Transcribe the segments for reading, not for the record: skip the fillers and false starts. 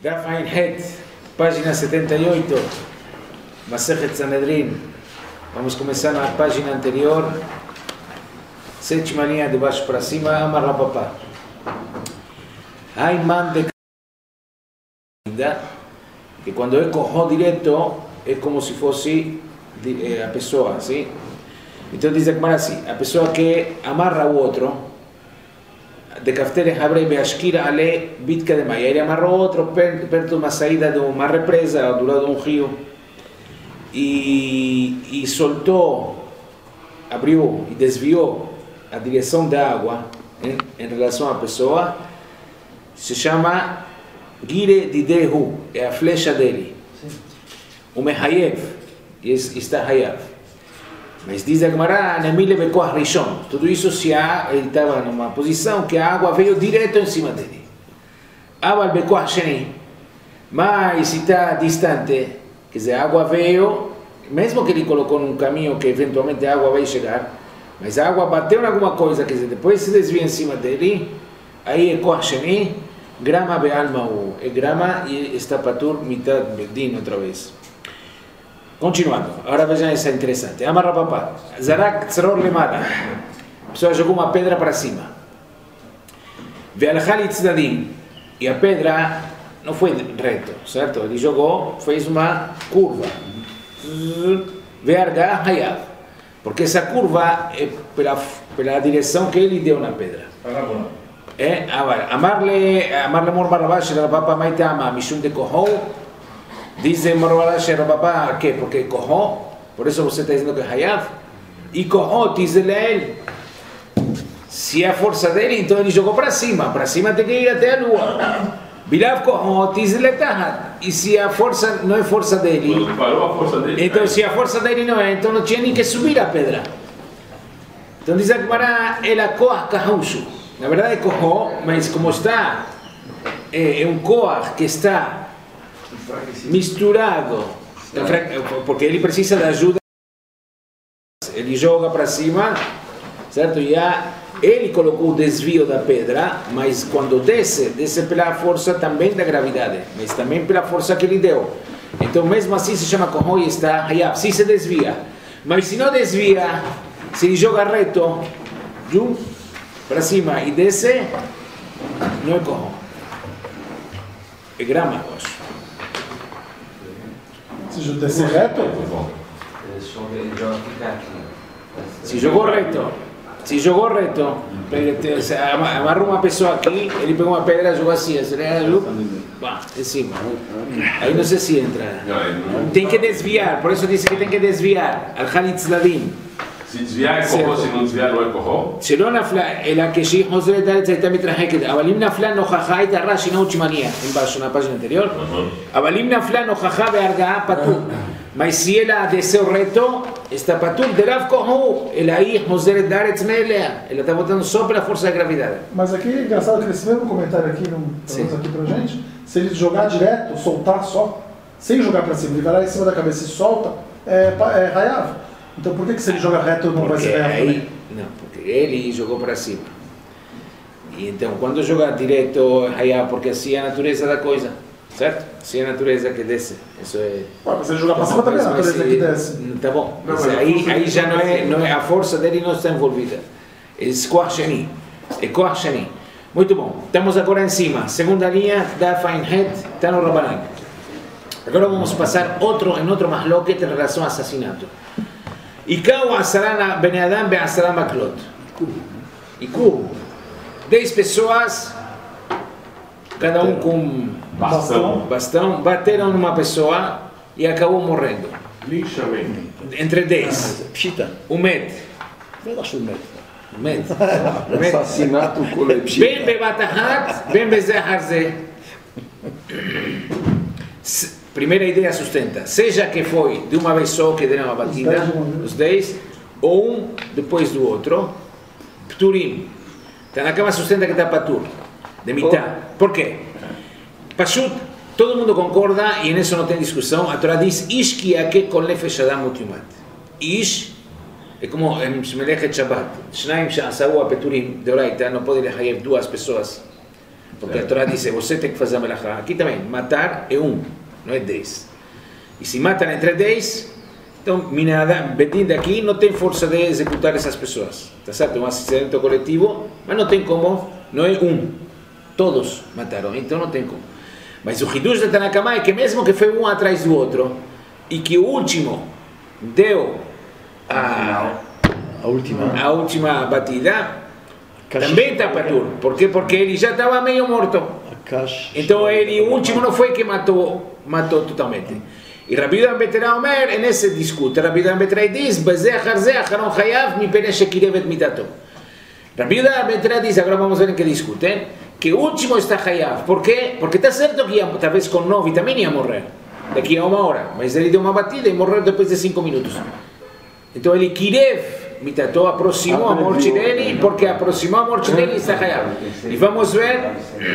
Daf Ain Het, página 78, Masechet Sanedrin. Vamos começar na página anterior, sétima linha de baixo para cima, Amar Rapapá. Hay man de que quando é corro direto é como se fosse a pessoa, sim? Então diz a Gemara assim, a pessoa que amarra o outro, de Kafter abre Beashkira ale bitka de Maia, ele amarrou outro perto de uma saída de uma represa, do lado de um rio, e soltou, abriu e desviou a direção da água em relação à pessoa, se chama Gire Didehu, é a flecha dele. O Mehayev, está Hayav. Mas diz a Gemara, Nemile Bekoach Rishon. Tudo isso se ele estava numa posição que a água veio direto em cima dele. Aval Bekoach Sheni. Mas se está distante, quer dizer, a água veio, mesmo que ele colocou num caminho que eventualmente a água vai chegar, mas a água bateu em alguma coisa, quer dizer, depois se desvia em cima dele, aí é Koach Sheni, grama be'alma, é grama e está patur mitad bedin outra vez. Continuando, agora vejam essa interessante. Amarra papá. Zarak tzror lemada. A pessoa jogou uma pedra para cima. Ve'alchali tzdadim. E a pedra não foi reto, certo? Ele jogou, fez uma curva. Ve'arga hayav. Porque essa curva é pela direção que ele deu na pedra. É, agora, amarle mor barabash, la papa maitama, mishum de kohou. Diz Morvalash Rababá que porque corró, por isso você está dizendo que é Hayav, e corró, diz ele, se é a força dele, então ele jogou para cima tem que ir até a lua. Bilav corró, diz ele Tahat, e se a força não é força dele, então se a força dele não é, então não tinha nem que subir a pedra. Então diz a Gemara, ela Koach Kahushu, na verdade é corró, mas como está, é um Koach que está misturado, porque ele precisa de ajuda, ele joga para cima, certo? E ele colocou o desvio da pedra, mas quando desce pela força também da gravidade, mas também pela força que ele deu. Então mesmo assim se chama Kohó e está Hayav, se desvia. Mas se não desvia, se ele joga reto, para cima e desce, não é Kohó. É grama, eu acho. Se descer reto? Se jogou reto, amarra uma pessoa aqui, ele pegou uma pedra e jogou assim, em cima. Aí não sei se entra. Tem que desviar, por isso disse que tem que desviar. Al-Khalitz Ladin. Se desviar é corró, se não desviar não é corró? שלא נפלה, אלא כשהיא חוזרת דלת הייתה מתרחקת, אבל אם נפלה נוכחה הייתה רע שינה ותשמניה, na página anterior, אבל אם נפלה נוכחה והרגעה פטור, mas se ela desceu reto, está patur, derav corró, ela aí חוזרת דלת מאליה, ela está voltando só pela força da gravidade. Mas aqui, engraçado que esse mesmo comentário aqui, aqui pra gente, se ele jogar direto, soltar só, sem jogar para cima, ele vai lá em cima da cabeça e solta, é Hayav. Então por que se ele joga reto não vai ser Hayav também? Não, porque ele jogou para cima. E então quando joga direto é Hayav, porque assim é a natureza da coisa, certo? Assim é a natureza que desce. Isso é. Mas se ele jogar para cima também é a natureza que desce. Tá bom. Mas aí já não é a força dele não está envolvida. É Koach Sheni. É Koach Sheni. Muito bom. Estamos agora em cima. Segunda linha da Ain Het, está no Rabanan. Agora vamos passar em outro mahloket em relação ao assassinato. Ikau asarana bene Adam be asara maklot. Iku. 10 pessoas, cada um com bastão, bateram numa pessoa e acabou morrendo. Linchamento. Entre 10. O Met. Assassinato coletivo. Ben bebatahat, ben bezehar. Primeira ideia sustenta, seja que foi de uma vez só que deram a batida, os 10, ou um depois do outro, Pturim. Então na cama sustenta que está Patur, de mitad. Por quê? Pashut, todo mundo concorda, e nisso não tem discussão, a Torá diz, Ish ki ake kol nefesh adam utyumat. Ish, é como em Melechet Shabbat, Shnaim she'asau a Peturim, de Oraita, não pode lehayev duas pessoas Porque a Torá diz, você tem que fazer a melachá. Aqui também, matar é 1, não é 10. E se matam entre 10, então, Bedin daqui não tem força de executar essas pessoas. Tá certo? É um acidente coletivo, mas não tem como, não é 1. Todos mataram, então não tem como. Mas o Hidush de Tanakama é que mesmo que foi um atrás do outro, e que o último deu a última batida, também está patur. Por quê? Porque ele já estava meio morto. Então o último não foi que matou totalmente. E Rabbi Yehuda ben Betera Omer, nesse discute, Rabbi Yehuda ben Betera diz, Bezeh Harzeh Acharon Hayav mipene shekirev et mitato. Rabbi Yehuda ben Betera diz, agora vamos ver em que discutem, que o último está Hayav. Por quê? Porque está certo que talvez com 9 também ia morrer, daqui a 1 hora, mas ele deu uma batida e morreu depois de 5 minutos. Então ele Kirev mitato, aproximou a morte dele, porque aproximou a morte dele e está Hayav. E vamos ver,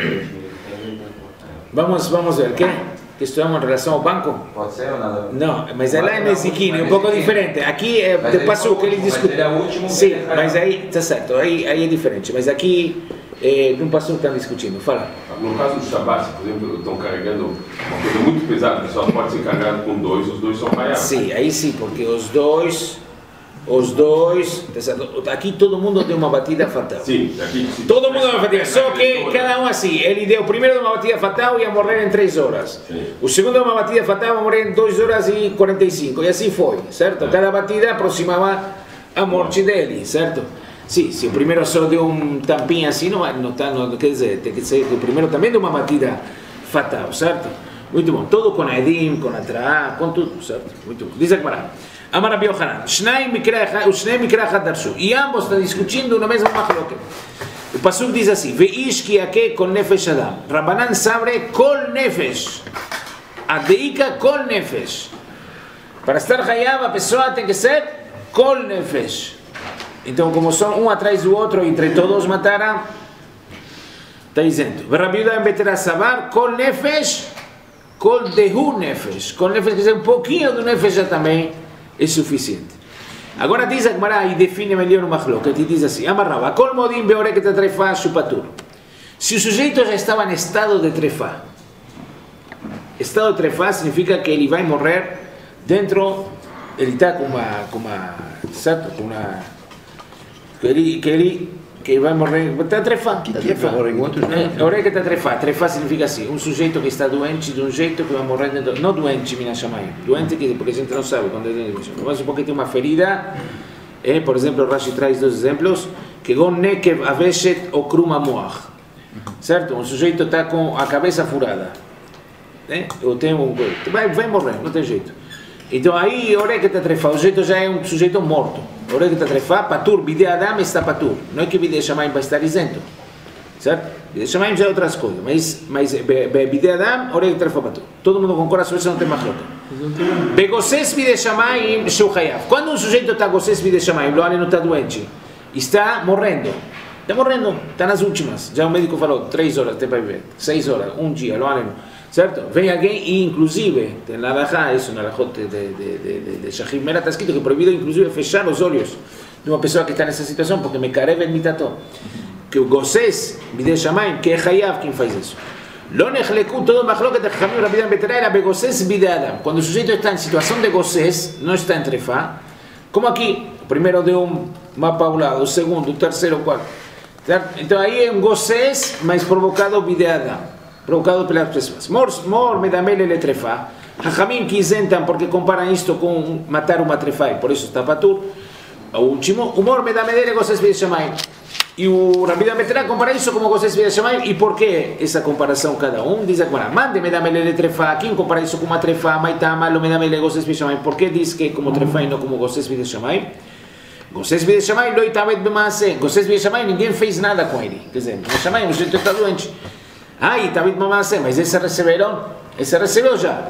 que estudamos em relação ao banco? Pode ser ou nada? Não, mas lá é Nezikin, é um pouco diferente. Aqui é de passo que ele discute. Sim, mas aí, está certo, aí é diferente. Mas aqui, não passo que estão discutindo. Fala. No caso do Shabbat, por exemplo, estão carregando uma coisa muito pesada, que só pode ser carregado com 2, os 2 são raiados. Sim, aí sim, porque os dois, tá certo? Aqui todo mundo deu uma batida fatal. Sim, aqui todo mundo deu uma batida, só que cada um assim. Ele deu primeiro uma batida fatal e ia morrer em 3 horas. Sim. O segundo uma batida fatal ia morrer em 2 horas e 45. E assim foi, certo? Cada batida aproximava a morte dele, certo? Sim, se o primeiro só deu um tampinho assim, não quer dizer, tem que ser que o primeiro também deu uma batida fatal, certo? Muito bom. Todo com a Edim, com a Tra, com tudo, certo? Muito bom. Diz a Gemara. Amar Rabbi Yochanan, Shnei Mikra Echad Darshu. E ambos estão discutindo na mesma machloket. O Pasuk diz assim: Veish ki yakeh kol nefesh adam. Rabbanan sabre kol nefesh. Adeika kol nefesh. Para estar hayav, a pessoa tem que ser kol nefesh. Então, como são um atrás do outro, entre todos mataram, está dizendo: Rabbi Yehuda ben Betera savar kol nefesh, kol dehu nefesh. Kol nefesh quer dizer um pouquinho do nefesh já também é suficiente. Agora diz a Gemara e define melhor o machloket e diz assim: Amarrava, kol modim beoreket trefa chupatur. Se o sujeito já estava em estado de trefa, estado de trefa significa que ele vai morrer dentro, ele está com uma, certo? Com uma, que vai morrer, está trefa. Oreket trefa. Trefa significa assim, um sujeito que está doente de um jeito que vai morrer dentro, não doente, mina chamai, doente porque a gente não sabe quando é doente, mas porque tem uma ferida, por exemplo, Rashi traz 2 exemplos, que gon nekev aveshet ou kruma moach, certo? Um sujeito está com a cabeça furada, ou tem vai morrer, não tem jeito. Então aí, oreket trefa, o sujeito já é um sujeito morto. Oreket trefa, patur, bidei adam está patur. Não é que bidei shamayim vai estar isento, certo? Bidei shamayim já é outras coisas, mas bidei adam, oreket trefa patur. Todo mundo concorda sobre isso, não tem machloket. Begosses bidei shamayim sheu hayav. Quando um sujeito está gosses bidei shamayim, lo não está doente, está morrendo, está nas últimas. Já o médico falou, 3 horas tem para viver, 6 horas, um dia, lo certo? Vem alguém e inclusive, tem na Alahá, isso na Alahot de Shahim Mera, está escrito que é proibido inclusive fechar os olhos de uma pessoa que está nessa situação, porque me carev el mitato. Que o Gosses, bidei shamayim, que é Hayav quem faz isso. Lo nechleku, todo machloket de Chachamim Rabbi Yehuda ben Betera era begosses bidei adam. Quando o sujeito está em situação de Gosses, não está em trefa, como aqui, o primeiro deu um mapa ao lado, o segundo, o terceiro, o quarto. Certo? Então aí é um Gosses, mas provocado bidei adam. Provocado pelas pessoas. Mor medamele le trefa. Hachamim que isentam porque comparam isto com matar uma trefa e por isso está patur. O último, o mor medamele le gosses bidei shamayim. E o Rabbi Yehuda ben Betera compara isso como gosses bidei shamayim. E por que essa comparação cada um? Diz agora, mande medamele le trefa. Quem compara isso com uma trefa? Maitama lo medamele gosses bidei shamayim. Por que diz que como trefa e não como gosses bidei shamayim? Gosses bidei shamayim lo itamet b'maaseh. Gosses bidei shamayim ninguém fez nada com ele. Quer dizer, bidei shamayim o sujeito está doente. E David Mamassé, mas esse receberam? Esse recebeu já.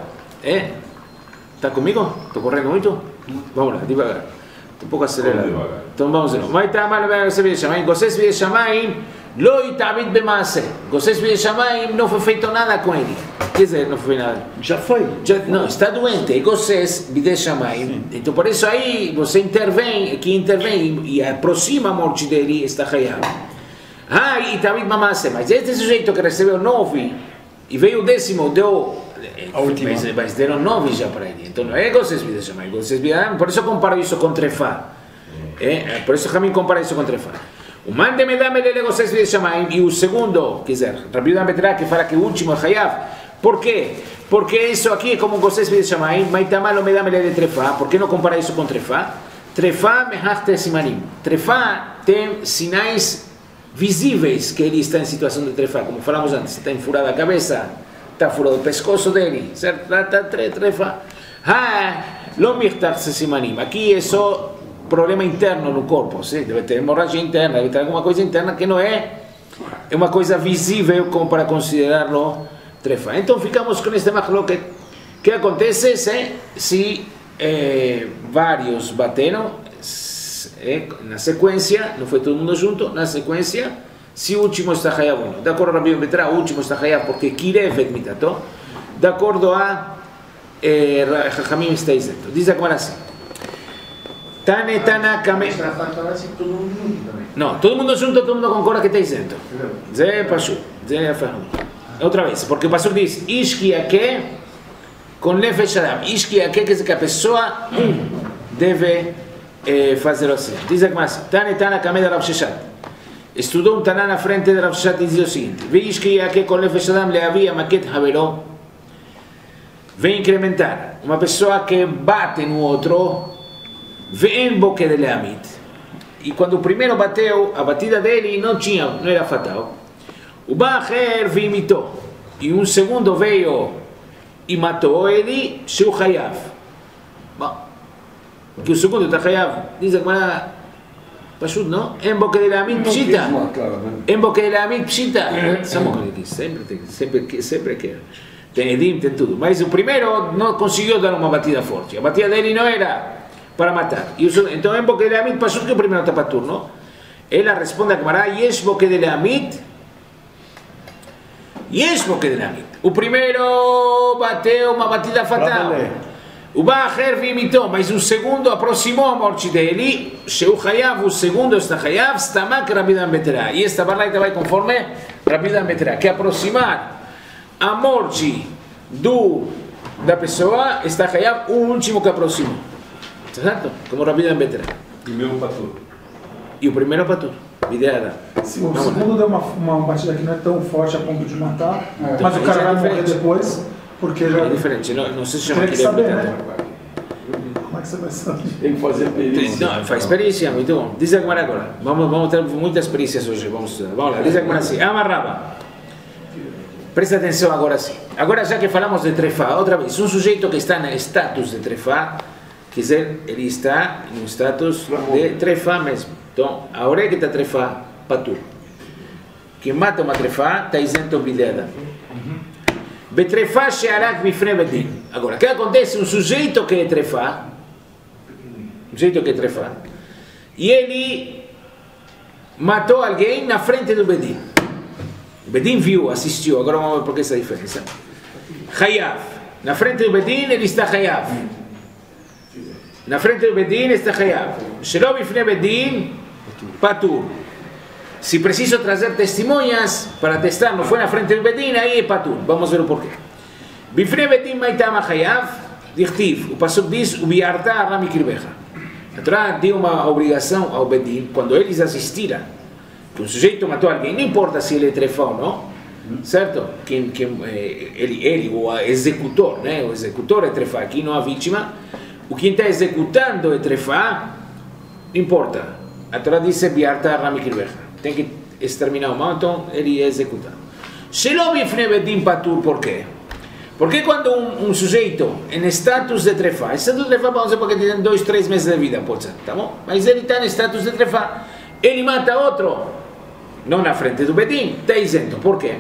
Está comigo? Estou correndo muito? Vamos lá, devagar. Estou um pouco acelerado. Então vamos lá. Vai estar mal receber Shamayim. Gosses bidei shamayim, lo David Mamassé. Gosses bidei shamayim, não foi feito nada com ele. Quer dizer, não foi nada. Já foi. Não, está doente. E Gosses bidei shamayim. Então por isso aí você intervém e aproxima a morte dele, está hayav. Ah, e David Mamasse, mas este sujeito que recebeu 9 e veio o 10º, deu. Mas deram 9 já para ele. Então não é Gosses Vida chamar. Por isso eu comparo isso com Trefá. Por isso Hamim compara isso com Trefá. O mande me dá-me ele Gosses Vida chamar. E o segundo, quer dizer, Rabi Udan Beterá, que fala que o último é Hayav. Por quê? Porque isso aqui é como Gosses Vida chamar. Mas também me dá-me ele de Trefá. Por que não compara isso com Trefá? Trefá mehachte simanim. Trefá tem sinais visíveis que ele está em situação de Trefá. Como falamos antes, está enfurada a cabeça. Está furado o pescoço dele, certo? Está trefa. Lo mirtar se simanim. Aqui é só problema interno no corpo, sim? Deve ter hemorragia interna, deve ter alguma coisa interna que não é uma coisa visível como para considerá-lo trefa. Então ficamos com este machlok. O que acontece se vários bateram na sequência, não foi todo mundo junto, na sequência. Se o último está Hayav, de acordo a Rabi Betra, o último está Hayav porque Kirev et mitato, de acordo a Chachamim está isento. Diz agora assim: Tane Tana Kame. Não, todo mundo junto, todo mundo concorda que está isento. Zé Pashu, Zé Fahum. Outra vez, porque o pastor diz: Ishki Ake com Nefesh Adam. Ishki Ake quer dizer que a pessoa deve fazer assim. Diz agora assim: Tane Tana Kame da Rav Sheshat. Estudou Taná na frente de Rav Sheshat e diz o seguinte: Veis que aqui com Nefesh Adam le havia maquet haveró. Vem incrementar uma pessoa que bate no outro, vem boque de leamit. E quando o primeiro bateu, a batida dele não era fatal. O Bacher imitou. E um segundo veio e matou ele, seu Hayav. Bom, que o segundo está Hayav, diz agora. Pashut, não? Em boca de Leamit pshita. Em boca de Leamit pshita. Sempre que tem Edim, tem tudo. Mas o primeiro não conseguiu dar uma batida forte. A batida dele não era para matar. Então, em boca de Leamit, Pashut, que o primeiro está para turno. Ela responde a Gemara: Yesh boca de Leamit. Yesh boca de Leamit. O primeiro bateu uma batida fatal. O Bacher imitou, mas o segundo aproximou a morte dele. Sheu Hayav, o segundo está Hayav, Stamak Rabi Udan Beterá. E esta barraita vai conforme Rabi Udan Beterá, que aproximar a morte da pessoa está Hayav, o último que aproximou. Certo? Como Rabi Udan Beterá. Primeiro patur. E o primeiro patur. Videada. Sim, o segundo deu uma batida que não é tão forte a ponto de matar, mas o cara vai morrer depois. Porque é diferente, não se chama que saber, né? Como é que você vai saber? Tem que fazer perícia. Não, faz perícia, muito bom. Diz agora. Vamos ter muitas perícias hoje. Vamos lá, diz agora assim. Amarraba. Presta atenção agora sim. Agora já que falamos de trefá, outra vez, um sujeito que está no status de trefá, quer dizer, ele está no status de trefá mesmo. Então, a hora que está trefá, patur. Quem mata uma trefá, está isento bideda. Betrefá she'arak bifnei bedin. Agora, o que acontece? Um sujeito que é trefá, e ele matou alguém na frente do bedin. O bedin viu, assistiu. Agora vamos ver por que essa diferença. Hayav. Na frente do bedin ele está Hayav. Na frente do bedin está Hayav. Shelo bifnei bedin, patur. Se preciso trazer testemunhas para testar, não foi na frente do Bedin, aí é patur. Vamos ver o porquê. Bifnei Bedin maitama Hayav, dichtiv. O pasuk diz: o biarta arami kirbecha. A Torá deu uma obrigação ao Bedin, quando eles assistiram, que um sujeito matou alguém, não importa se ele é trefá ou não, certo? Ele, o executor, né? O executor é trefá, aqui não a vítima. O quem está executando é trefá, não importa. A Torá diz: biarta arami kirbecha. Tem que exterminar o mal, então ele é executado. Shelo bifnei bedin patur, por quê? Porque quando um sujeito em status de trefá, status de trefá, vamos dizer porque tem 2, 3 meses de vida, pode ser, tá bom? Mas ele está em status de trefá, ele mata outro, não na frente do bedin, está isento. Por quê?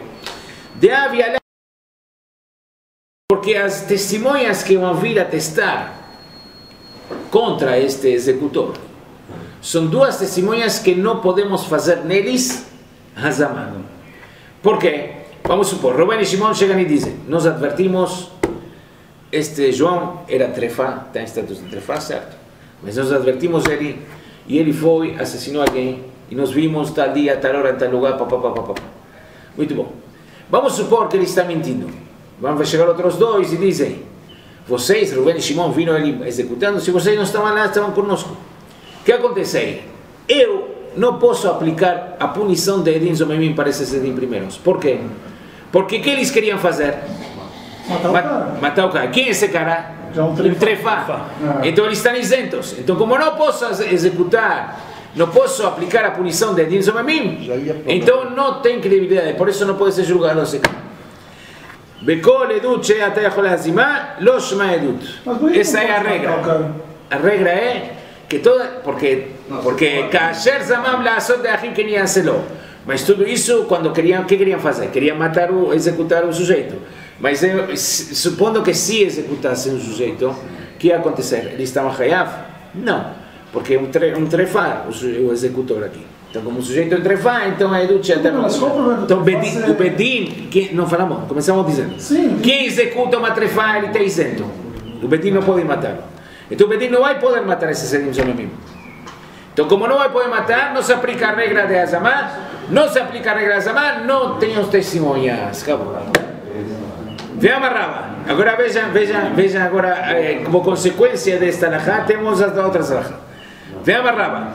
Porque as testemunhas que vão vir a testar contra este executor são duas testemunhas que não podemos fazer neles hazamá. Por quê? Vamos supor, Rubén e Shimon chegam e dizem: nós advertimos, este João era trefá, está em status de trefá, certo? Mas nós advertimos ele, e ele foi, assassinou alguém, e nos vimos tal dia, tal hora, em tal lugar, papapá. Muito bom. Vamos supor que ele está mentindo. Vamos chegar outros dois e dizem: vocês, Reuben e Shimon, viram ele executando, se vocês não estavam lá, estavam conosco. O que acontece aí? Eu não posso aplicar a punição de Edim Zomemim para esses Edim primeiros. Por quê? Porque o que eles queriam fazer? Matar o cara. Quem é esse cara? Um trefá. Então eles estão isentos. Então, como não posso executar, não posso aplicar a punição de Edim Zomemim, então não tem credibilidade. Por isso não pode ser julgado esse cara. Bekol edut she'ata yachol lazimah, lo shma edut. Essa é a regra. A regra é que toda, porque kasher zamam la'asot de'achim que niaselo. Mas tudo isso quando queriam, que queriam fazer? Queriam matar executar o sujeito. Mas supondo que se executassem o sujeito, o que ia acontecer? Eles estavam hayav? Não, porque um trefá, o executor aqui. Então, como o sujeito é um trefá, então é edut she'ata yachol. Então, o Bedin, não falamos, começamos dizendo. Quem executa uma trefá, ele está isento. O Bedin não pode matar. Então o Bedin não vai poder matar esses Edim Zomemim. Então, como não vai poder matar, não se aplica a regra de Azamá, não se aplica a regra de Azamá, não tem os testemunhas. Acabou. Vem amarrava. Agora veja agora, como consequência desta alahá, temos as outras alahá. Vem amarrava.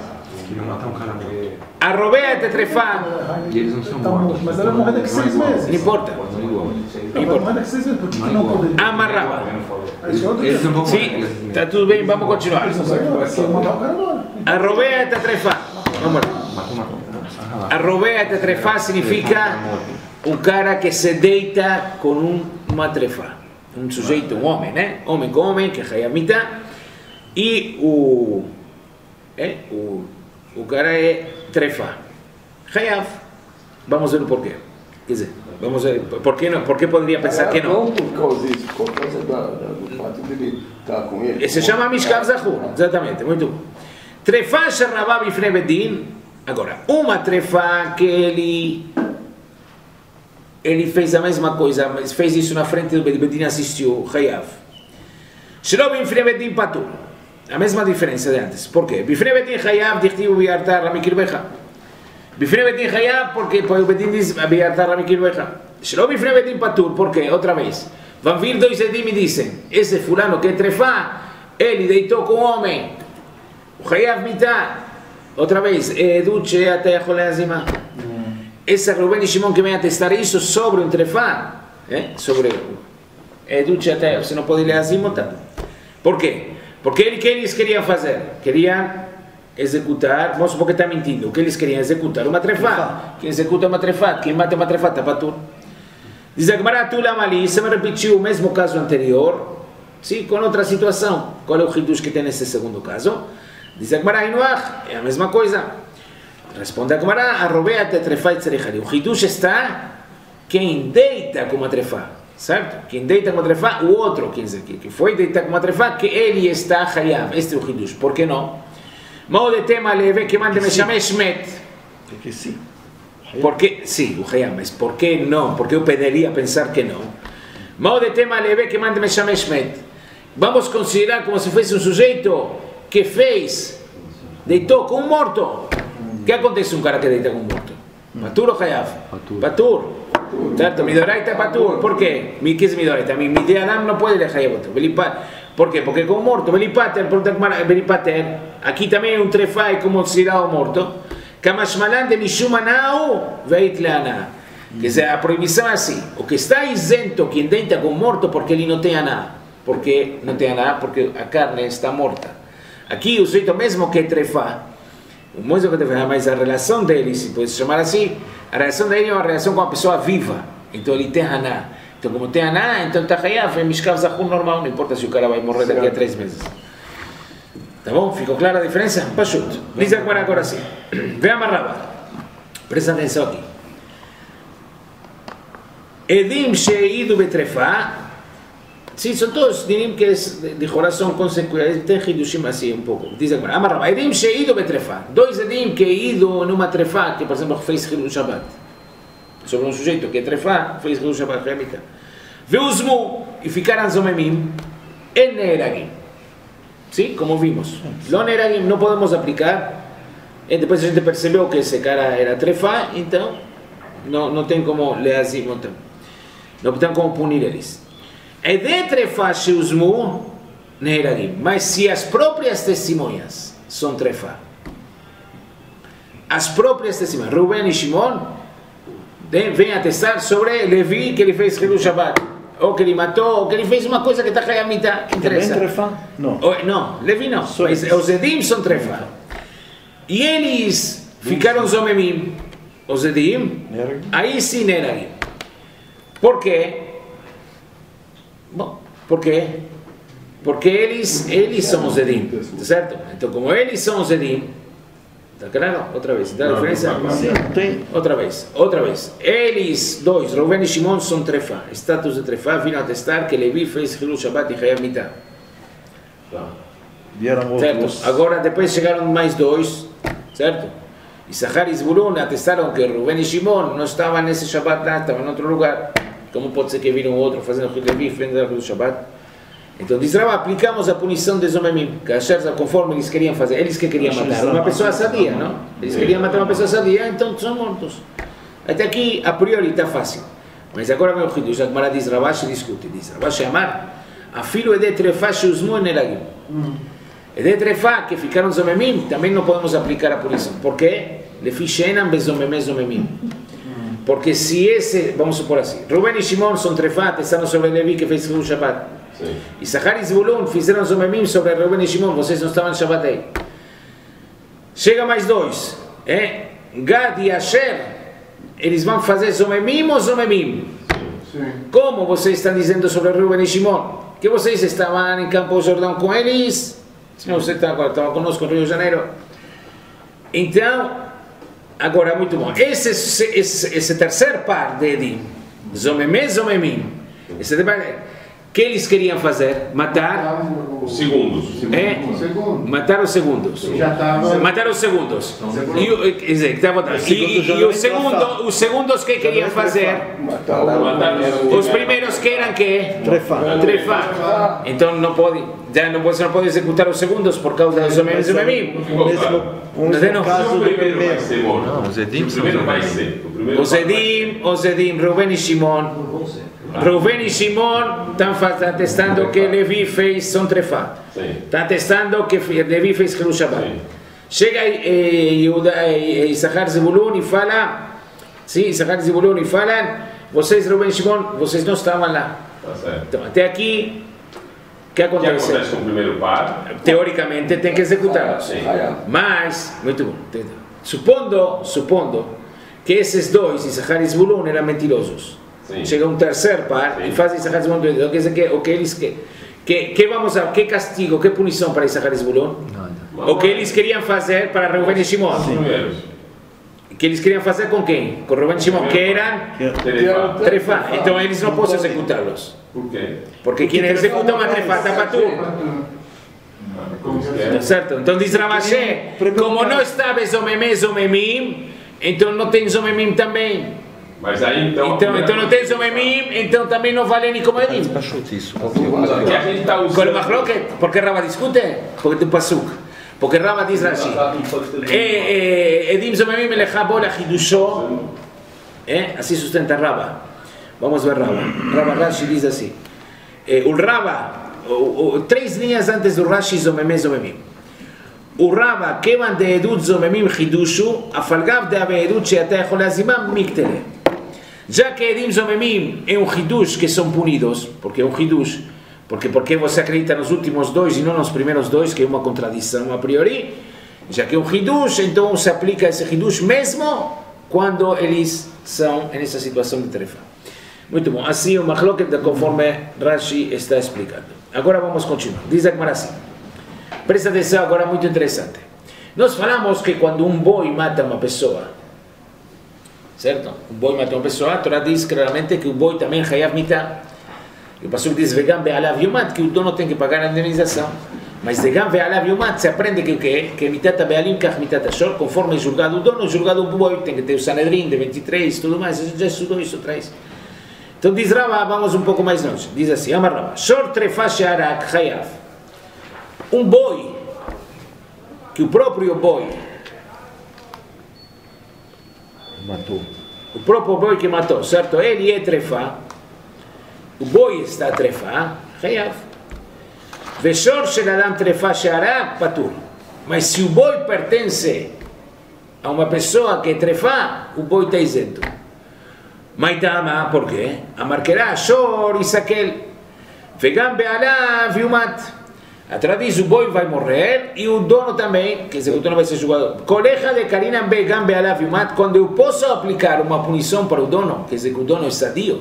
A Robéia te trefá. E eles não são mortos. Mas ela vai morrer daqui 6 meses. Não importa. Ela vai morrer daqui 6 meses. Por que não poderia? Amarrava. Eles não vão morrer. Sim, está tudo bem, vamos continuar. A Robéia te trefá. Vamos lá. A Robéia te trefá significa um cara que se deita com uma trefá. Um sujeito, um homem, né? Homem com homem, que é a mitad. E o cara é trefá. Hayav. Vamos ver o porquê. Quer dizer, vamos ver, por que poderia pensar que não? Não por causa disso, por causa do fato de ele estar com ele. Se chama Mishkav Zahur, exatamente, muito bom. Trefá Sharabá Bifnei Bedin. Agora, uma trefá que ele fez a mesma coisa, mas fez isso na frente do Bedin, assistiu, Hayav. Shelo Bifnei Bedin Patur. A mesma diferença de antes. Por quê? Bifnei Bedin Hayav dichtivu biartar ramikirbecha. Bifnei Bedin Hayav porque o Bedin diz biartar ramikirbecha. Shelo Bifnei Bedin Patur. Por quê? Outra vez. Vão vir dois Edim e dizem: esse fulano que é trefá, ele deitou com o homem. O Hayav mitá. Outra vez. Edut she'ata yachol lazimah. Esse Reuben e Shimon que vem atestar isso sobre um trefá. Sobre Edut she'ata yachol. Você não pode ler lazimah. Por quê? Porque o que eles queriam fazer? Queriam executar, vamos supor que está mentindo, o que eles queriam executar? Uma trefá. Quem executa uma trefá, quem mata uma trefá, está patur. Diz a Gemara, tu Lamali, se me repetiu o mesmo caso anterior, sim, com outra situação. Qual é o hidush que tem nesse segundo caso? Diz a Gemara, é a mesma coisa. Responde a Gemara, a Robéia te trefá e tzerechari. O hidush está quem deita com uma trefá. Certo? Quem deita com uma trefá, o outro, que foi deitar com uma trefá, que ele está hayav. Este é o hidush. Por que não? Mode tema leve que mande me chame Shmet. Porque sim. Porque sim, o hayav, mas por que não? Porque eu poderia pensar que não. Mode tema leve que mande me chame Shmet. Vamos considerar como se fosse um sujeito que deitou com um morto. O que acontece um cara que deita com um morto? Patur ou hayav? Patur. Certo, Midoraita Patur. ¿Por qué? ¿Qué es Midoraita? Mi de Adam no puede dejar voto. ¿Por qué? Porque como morto, Belipater, aquí también un trefá es como si dado morto. Kamashmalan de Mishumanau Veitleana. Que sea a prohibição assim. O que está isento quem deita com morto porque ele não tem nada. Porque não tem nada, porque a carne está morta. Aqui o sujeito mesmo que trefá. O mesmo que trefá, mas a relação dele, se pode chamar assim, a relação dele é uma relação com uma pessoa viva. Então ele tem aná. Então como tem aná, então está hayav, é Mishkav Zahur normal, não importa se o cara vai morrer daqui a 3 meses. Tá bom? Ficou clara a diferença? Pachut. Diz agora sim. Vem amarrava. Presta atenção aqui. Edim she'idu betrefá. Sim, são todos dinim que de coração consequência. Tem hidushim assim um pouco. Diz agora. Amarrava. Edim she'idu betrefá. 2 edim que ido numa trefá, que por exemplo fez Hilul Shabbat. Sobre um sujeito que é trefá, fez Hilul Shabbat remita. Veusmu, e ficaram zomemim, en neragim. Sim, como vimos. Lo neragim não podemos aplicar E depois a gente percebeu que esse cara era trefá, então não tem como leazim, não tem como punir eles. E de trefá sheuzmu neiragim, mas se as próprias testemunhas são trefá, as próprias testemunhas, Reuben e Shimon, vêm atestar sobre Levi que ele fez Hilul Shabbat, ou que ele matou, ou que ele fez uma coisa que está Chayav Mitah, interessa. Também trefá? Não. Não, Levi não, mas os Edim são trefá. E eles ficaram zomemim, os Edim, aí sim Neragim. Por quê? Bom, por quê? Porque eles são os Edim, certo? Então, como eles são os Edim, está claro? Outra vez, dá a diferença? Sim, tem. Outra vez. Eles dois, Reuben e Shimon, são trefá. Status de trefá, viram atestar que Levi fez Hilul Shabbat e Chayav Mitah. Vieram Certo? outros. Agora, depois chegaram mais dois, certo? Issachar e Zvulun atestaram que Reuben e Shimon não estavam nesse Shabbat lá, estavam em outro lugar. Como pode ser que viram outro fazendo Levi frente ao Shabbat? Então diz Rava, aplicamos a punição de Zomemim, conforme eles queriam fazer, eles que queriam matar uma pessoa sadia, não? Eles queriam matar uma pessoa sadia, então são mortos. Até aqui, a priori, está fácil. Mas agora meu filho, já Gemara diz Ravashi discute, diz Ravashi Amar, a filho é de trefá sheuzmu neragim. É de trefá que ficaram Zomemim, também não podemos aplicar a punição. Por quê? Lefi she'enam bezomemem zomemim. Porque se esse, vamos supor assim, Reuben e Shimon são trefá, estão sobre Levi que fez Hilul Shabbat. Issachar e Zvulun fizeram zomemim sobre Reuben e Shimon, vocês não estavam em Shabbat aí. Chega mais dois, Gad e Asher, eles vão fazer zomemim ou zomemim? Como vocês estão dizendo sobre Reuben e Shimon? Que vocês estavam em Campo Jordão com eles, senão vocês estavam conosco no Rio de Janeiro. Então, agora muito bom. Esse terceiro par de Edim, zomemim, que eles queriam fazer? Matar Os segundos. Matar os segundos. Matar os segundos. Os segundos que queriam fazer? Os primeiros que eram que? Trefá. Então não pode executar os segundos por causa dos zomemim. Os Edim, Reuben e Shimon. Reuben e Shimon estão atestando que Levi fez Som Trefá. Estão atestando que Levi fez Hilul Shabbat. Chega Issachar e Zvulun e fala, Issachar e Zvulun e falam, vocês, Reuben e Shimon, vocês não estavam lá. Então, até aqui, o que acontece? O que acontece com o primeiro par? Teoricamente tem que executá-los. Mas, muito bom, supondo que esses dois, Issachar e Zvulun, eram mentirosos. Chega um terceiro par e faz Issachar e Zvulun. Quer dizer que eles que castigo, que punição para Issachar e Zvulun? O que eles queriam fazer para Reuben e Shimon? Que eles queriam fazer com quem? Com Reuben e Shimon, que eram trefá. Então eles não podem executá-los. Por quê? Porque quem executa uma trefá está para tudo. Certo? Então diz Ravashi, como não estava zomemim, então não tem zomemim também. Mas aí então não tem zomemim, então também não vale nem como Edim. que a gente está Com o Machloket, porque Rava discute? Porque tem pasuk. Porque Rava diz Rashi, Edim zomemim elechabol achidusho, assim sustenta Rava. Vamos ver Rava Rashi diz assim, o Rava, 3 linhas antes do Rashi zomemim. O Rava, כיוון דעדות זוממים חידושו, הפלגב דעה בעדות שאתה יכול להזימם מקטלה. Já que Edim Zomemim é um hidush que são punidos, porque é um hidush, porque você acredita nos últimos dois e não nos primeiros dois, que é uma contradição a priori, já que é um hidush, então se aplica esse hidush mesmo quando eles são nessa situação de tarefa. Muito bom, assim o Machloket conforme Rashi está explicando. Agora vamos continuar. Diz a Gemara assim. Presta atenção agora, muito interessante. Nós falamos que quando um boi mata uma pessoa, certo? Um boi mata uma pessoa, a Torá diz claramente que o boi também é Chayav Mitah. E o pasuk diz, Vegam ve'alav yumat, que o dono tem que pagar a indenização. Mas de Gam ve'alav yumat se aprende que o quê? Que mitata be'alim kach mitata shor, conforme julgado o dono, julgado o boi, tem que ter o Sanedrim de 23, tudo mais, já estudou isso atrás. Então diz Rava, vamos um pouco mais longe. Diz assim, Amar Rava, shor trefá she'arak Chayav. Um boi, que o próprio boi matou. O próprio boi que matou, certo? Ele é trefa. O boi está trefa, Hayav. Veshor shel adam trefa she'arag patur. Mas se o boi pertence a uma pessoa que é trefa, o boi está isento. Maitama, por quê? Amarquerá, shor, isakel. Vegam be'alav yumat. Atrás o boi vai morrer e o dono também, quer dizer, o dono vai ser julgado. Coleja de Karina Begam Be'alav Yumat, quando eu posso aplicar uma punição para o dono, quer dizer que o dono é sadio,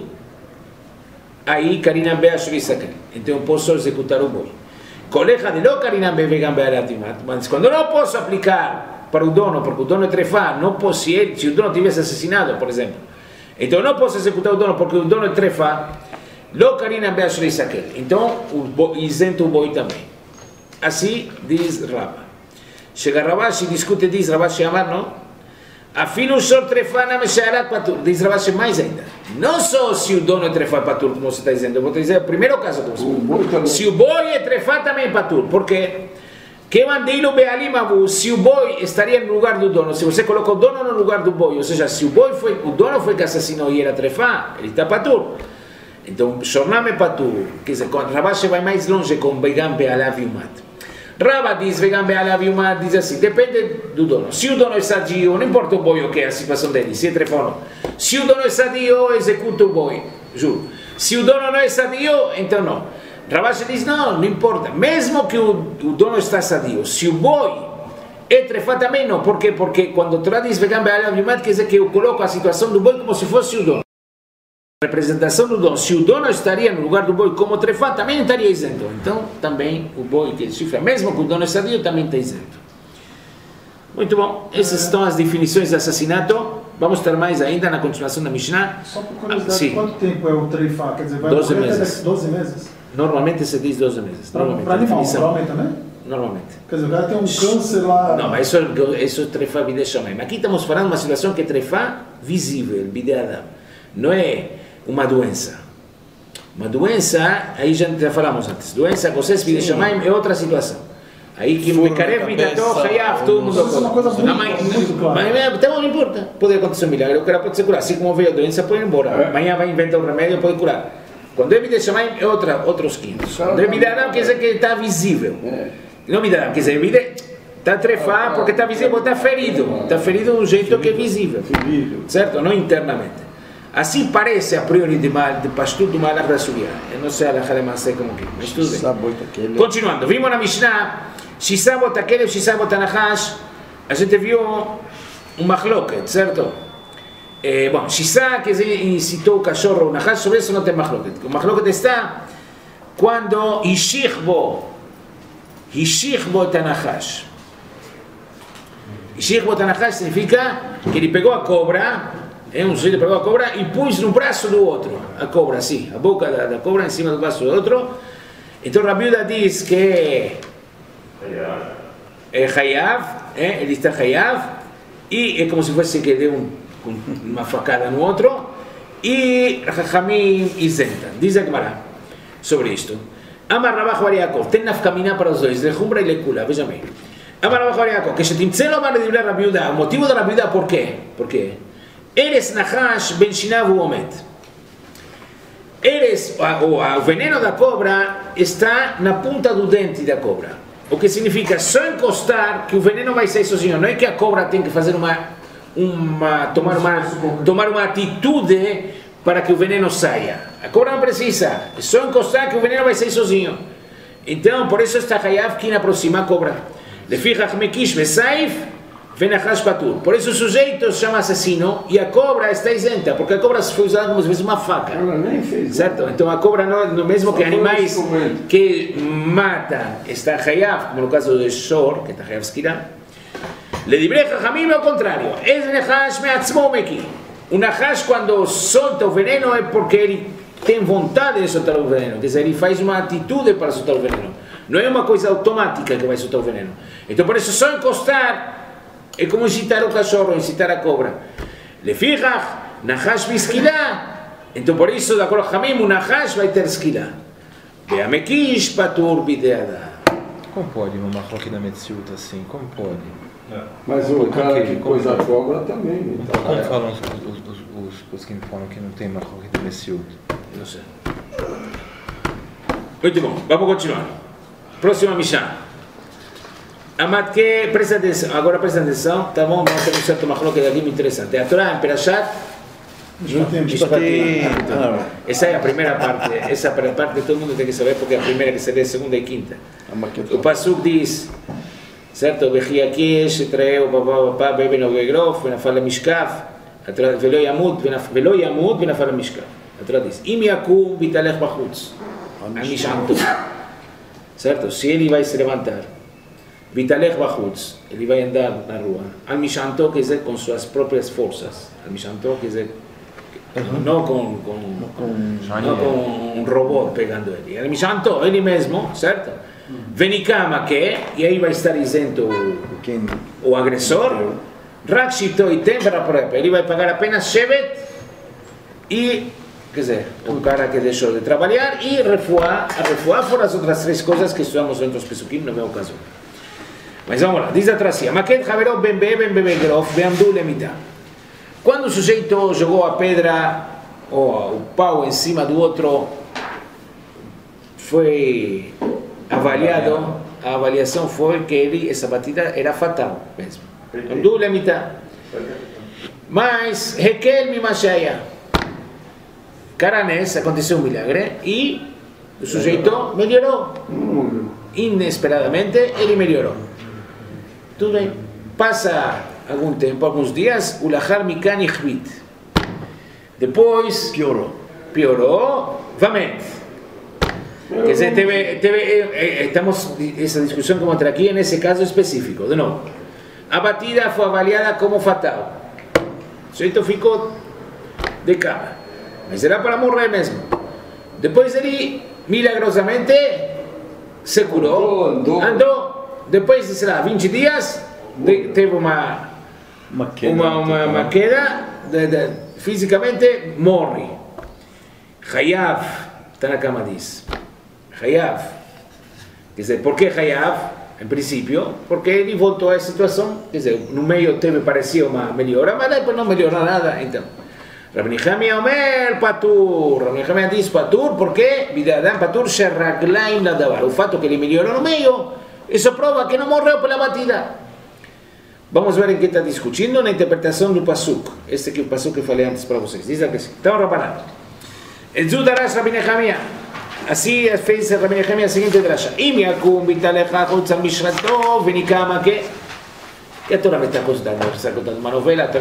aí Karina Be'ashur Isakel. Então eu posso executar o boi. Coleja de lo Karina Begam Be'alav Yumat, mas quando eu não posso aplicar para o dono, porque o dono é trefá, não posso, se o dono tivesse assassinado, por exemplo, então eu não posso executar o dono porque o dono é trefá, lo Karina Be'ashur Isakel. Então isento o boi também. Assim diz Rava. Chega Ravashi e discute, diz Ravashi Amar, não? Afino shor trefana mesharat patur. Diz Ravashi mais ainda. Não só se o dono é trefá patur, como você está dizendo. Eu vou te dizer o primeiro caso. Se o boi é trefá também patur. Por quê? Que mandilo bealim abu. Se o boi estaria no lugar do dono, se você coloca o dono no lugar do boi, ou seja, se o dono foi que assassinou e era trefá, ele está patur. Então, shorname patur. Quer dizer, Ravashi vai mais longe com begam be'alav yumat. Rava diz, Vegam Be'alav Yumat, diz assim, depende do dono. Se o dono é sadio, não importa o boi o que é a situação dele, se é trefá ou não. Se o dono é sadio, executa o boi, juro. Se o dono não é sadio, então não. Ravashi diz, não importa. Mesmo que o dono está sadio, se o boi é trefá também não. Por quê? Porque quando Torá diz Vegam Be'alav Yumat, quer dizer que eu coloco a situação do boi como se fosse o dono. A representação do dono, se o dono estaria no lugar do boi como trefá, também estaria isento. Então, também o boi que chifra, mesmo que o dono é sadio, também está isento. Muito bom, essas são as definições de assassinato. Vamos ter mais ainda na continuação da Mishnah. Só por curiosidade, quanto tempo é o trefá? Quer dizer, vai 12 meses. 12 meses? Normalmente se diz 12 meses. Para animal, normalmente também? Normalmente. Quer dizer, o cara tem um câncer lá... Não, mas isso é trefá bidei shamayim. Aqui estamos falando de uma situação que é trefá visível, bidei adam. Não é uma doença. Uma doença, aí já falamos antes, doença, vocês bidei shamayim é outra situação. Aí que me carev, Hayav, todo mundo pode. Isso é uma coisa muito clara. Mas então não importa, pode acontecer um milagre, o cara pode se curar, assim como veio a doença, pode ir embora. Amanhã vai inventar um remédio, pode curar. Quando é bidei shamayim é outros 500. Quando é bidei adam, quer dizer que está visível. Não bidei adam, quer dizer, bidei está trefá porque está visível, está ferido. Está ferido de um jeito que é visível. Certo? Não internamente. Assim parece a priori de pastor do Malach da Subia. Eu não sei a Alahá de Maaseh como que, mas tudo bem. Continuando, vimos na Mishnah, Shisabot Akelev, Shisabot Anachash, a gente viu um machloket, certo? Bom, Shisa, que citou o cachorro, o Nachash, sobre isso não tem machloket. O machloket está quando Hishirbo Tanachash. Hishirbo Tanachash significa que ele pegou a cobra, um sujeito pegou a cobra e pôs no braço do outro, a cobra assim, a boca da cobra em cima do braço do outro. Então Rabiuda diz que é Hayav, ele está Hayav, e é como se fosse que deu uma facada no outro, e Chachamim isenta. Diz a Gemara sobre isto. Amar Rabach Bar Yaakov, tem nafkamina para os dois, Lechumbra e Lekula, veja bem. Amar Rabach Bar Yaakov, que se timtze lo amar de Rabiuda, o motivo da Rabiuda, por quê? Porque eres Nachash ben Shinav Uomet. O veneno da cobra está na ponta do dente da cobra. O que significa só encostar que o veneno vai sair sozinho. Não é que a cobra tem que fazer tomar uma atitude para que o veneno saia. A cobra não precisa. É só encostar que o veneno vai sair sozinho. Então, por isso está Hayav que aproxima a cobra. Lefichach mekish vesaif venachash patur. Por isso o sujeito se chama assassino e a cobra está isenta, porque a cobra foi usada como se fosse uma faca. Ela nem fez. Certo? Então a cobra, não, mesmo que animais que matam, está Hayav, como no caso do Shor, que está Hayav Skira. Le dibrei Chachamim é o contrário. Es Nachash me'atzmo meki. O Nachash, quando solta o veneno, é porque ele tem vontade de soltar o veneno. Quer dizer, ele faz uma atitude para soltar o veneno. Não é uma coisa automática que vai soltar o veneno. Então, por isso, só encostar é como incitar o cachorro, incitar a cobra. Lefichach, Nachash biskila. Então, por isso, de acordo com Hamim, o Nachash vai ter skila. Beamekish patur bideada. Como pode uma machloquina da Metziut assim? Como pode? Mas o cara que coisa a cobra também. Então, Como falam os que falam que não tem Mahloket de Messiut? Não sei. Muito bom, vamos continuar. Próxima Mishnah. Amatke, presta atenção, agora presta atenção, tá bom? Vamos ter um certo Mahloket aqui muito interessante. A Torá em Perashat Mishpatim. Essa é a primeira parte, essa é a parte que todo mundo tem que saber, porque é a primeira que se lê, segunda e quinta. O Pasuk diz, certo? Vechiakish, treu, papá, bebe no gegrof, venafal mishkaf, velo yamut, venafal mishkaf. A Torá diz, im yakum vitalech bachutz, amishantu. Certo? Se ele vai se levantar, vitalech bachutz, ele vai andar na rua, amishantu, quer dizer, com suas próprias forças. Amishantu, quer dizer, não com um robô pegando ele. Amishantu, ele mesmo, certo? Venikama que, e aí vai estar isento o agressor, Rakshito e Temperapurep, ele vai pagar apenas Shevet e, quer dizer, um cara que deixou de trabalhar e refuá. A refuá foram as outras três coisas que estudamos dentro dos Pesukim, no meu caso. Mas vamos lá, diz a Tracia, Maket Haverot ben bebe grof, beamdu lemita. Quando o sujeito jogou a pedra ou o pau em cima do outro, foi avaliado, a avaliação foi que essa batida era fatal mesmo. Beamdu lemita. Mas, Hekel Mimashaya. Caranés, aconteceu um milagre e o sujeito melhorou. Inesperadamente, ele melhorou. Tudo bem. Passa algum tempo, alguns dias, o Lahar Mikan Ichvit. Depois piorou, vamente. Quer dizer, estamos essa discussão que vamos ter aqui nesse caso específico. De novo, a batida foi avaliada como fatal. O sujeito ficou de cama, mas era para morrer mesmo. Depois ele, milagrosamente, se curou, andou. Depois de, sei lá, 20 dias, teve uma queda, fisicamente morre. Hayav, está na cama diz. Hayav. Quer dizer, por que Hayav? Em princípio, porque ele voltou à situação, quer dizer, no meio teve, parecia uma melhora, mas depois não melhorou nada, então. Rabbi Nehemia Omer Patur. Rabbi Nehemia diz Patur, porque Bidadam Patur Sherraglaim Ladavar. O fato que ele melhorou no meio, isso prova que não morreu pela batida. Vamos ver em que está discutindo na interpretação do Pasuk. Este que é o Pasuk que eu falei antes para vocês. Diz aqui assim. Então, Rabanan. Ezudarash Rabbi Nehemia. Assim fez Rabbi Nehemia a seguinte drasha. Im yakum bitalecha chutz al mishrato venikama que... E a Torá me está contando uma novela, a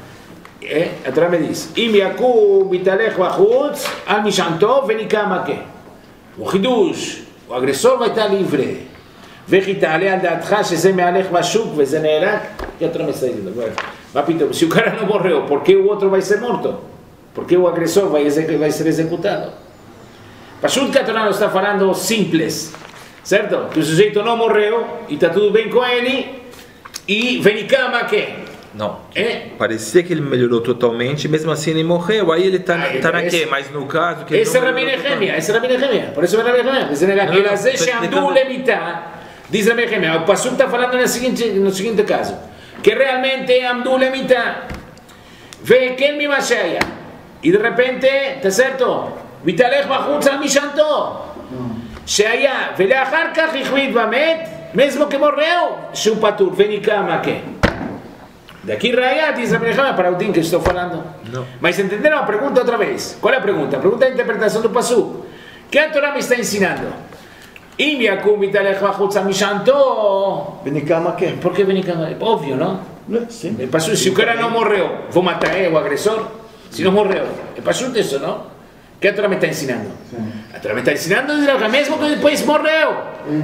Torá me diz. Im yakum bitalecha chutz al mishrato venikama que... O Hidush, o agressor vai estar livre. וחתעלה על דעתך שזה מהלך בשוק וזה נהרג, e a Torá me está dizendo, mas pito, se o cara não morreu, por que o outro vai ser morto? Por que o agressor vai ser executado? Pashut que a Torá não está falando simples, certo? Que o sujeito não morreu e está tudo bem com ele e venicama que? Não, parecia que ele melhorou totalmente, mesmo assim ele morreu, aí ele está na quê? Mas no caso que ele esse é Rabbi Nehemia, por isso é Rabbi Nehemia, diz que Lazé Sheamdu Lemita. Diz Rabbi Nehemia, o Pasuk está falando no seguinte caso, que realmente Amdu Lemita, Ve'ken Mimashaya, e de repente, está certo? Vitalech Bachutz al Mishanto, Sheaya, Ve'leachar Kach Ichvit Bamet, mesmo que morreu, Shu Patur, Venikama que? Daqui Raya, diz Rabbi Nehemia, para o Din que estou falando. Não. Mas entenderam a pergunta outra vez? Qual é a pergunta? A pergunta é a interpretação do Pasuk. Que a Torá me está ensinando? Im yakum vitalech bachutz amishanto. Venikama que? Por que venikama? É óbvio, não? Sim. É passuto. Se o cara não morreu, vou matar o agressor? Se não morreu. É passuto isso, não? Que a Torá me está ensinando? A Torá me está ensinando mesmo que depois morreu.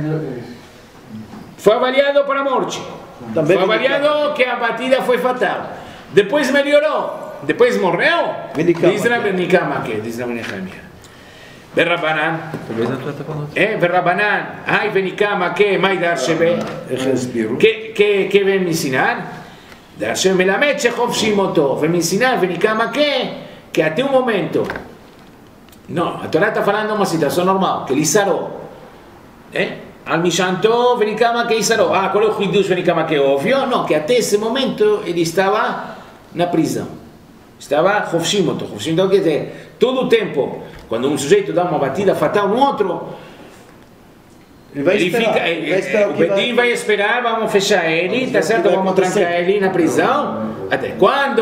Foi avaliado para a morte. Foi avaliado que a batida foi fatal. Depois melhorou. Depois morreu. Diz Rabbi Nehemia que? Diz Rabbi Nehemia. Berrabanan, Berrabanan, ai venikama que mai dar shebe, que vem me ensinar, dar shebe melamed shechov shimoto, vem me ensinar venikama que até um momento, não, a Torá está falando uma situação normal, que ele sarou, Al Mishanto, Venicama que Isaró. Ah, qual é o Hidush Venicama que é óbvio? Não, que até esse momento ele estava na prisão. Estava Hofshimoto. Hofshimoto quer dizer, todo o tempo, quando um sujeito dá uma batida fatal no outro, o Bedin vai esperar, vamos fechar ele, tá certo? Vamos trancar ele na prisão, até quando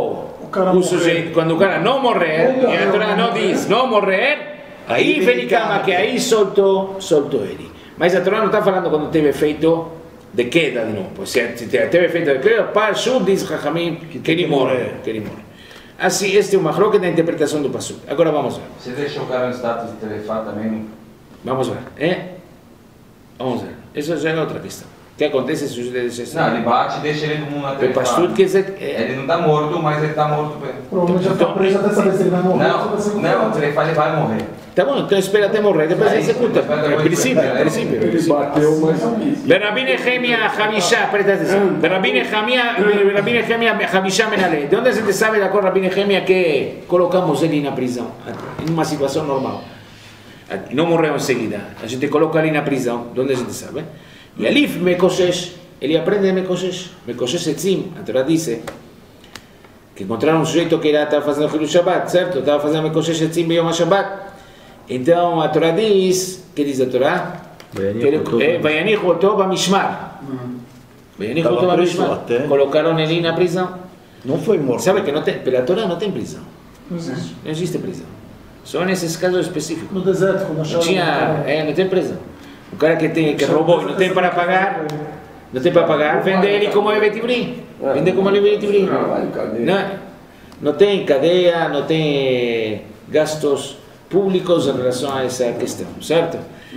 o cara não morrer, e a Torá não diz não morrer, aí Venicama que aí soltou ele. Mas a Torá não está falando quando teve efeito de queda de novo. Se teve efeito de queda, Parshut diz Chachamim que ele morre. Assim, este é uma roca da interpretação do Pasuk. Agora vamos ver. Você deixou o cara no status de telefone também? Vamos ver. Vamos ver. Isso já é outra questão. O que acontece se o sujeito deixa? Não, ele bate e deixa ele no mundo na telefone. Pasuk quer dizer... Ele não está morto, mas ele está morto. Provavelmente já está preso até saber se ele vai morrer. Não, o telefone vai morrer. Tá bom, então espera até morrer, depois ele executa. É princípio. Ele bateu, mas não quis. Berabim Nehemia Hamisha, presta atenção. Berabim Nehemia Hamisha Menale. De onde a gente sabe da cor Rabim Nehemia que colocamos ele na prisão? Em uma situação normal. Não morreu em seguida. A gente coloca ele na prisão. De onde a gente sabe? E ali Mekoshesh, ele aprende Mekoshesh. Mekoshesh Etzim, a Torá diz que encontraram um sujeito que estava fazendo Hilu Shabbat, certo? Estava fazendo Mekoshesh Etzim Beyom HaShabbat. Então a Torá diz, que diz a Torá? Vayanichu oto bamishmar. Vayanichu oto bamishmar. Colocaram ele na prisão. Não foi morto. Sabe que não tem, pela Torá não tem prisão. Não existe. Não existe prisão. Só nesses casos específicos. No deserto, quando acharam... Não tem prisão. O cara que roubou e não tem para pagar, vende ele como Evetibri. Vende como Evetibri. Não tem cadeia, não tem gastos públicos em relação a essa questão, certo?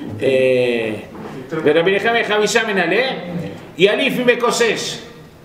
E ali foi Mekoshesh.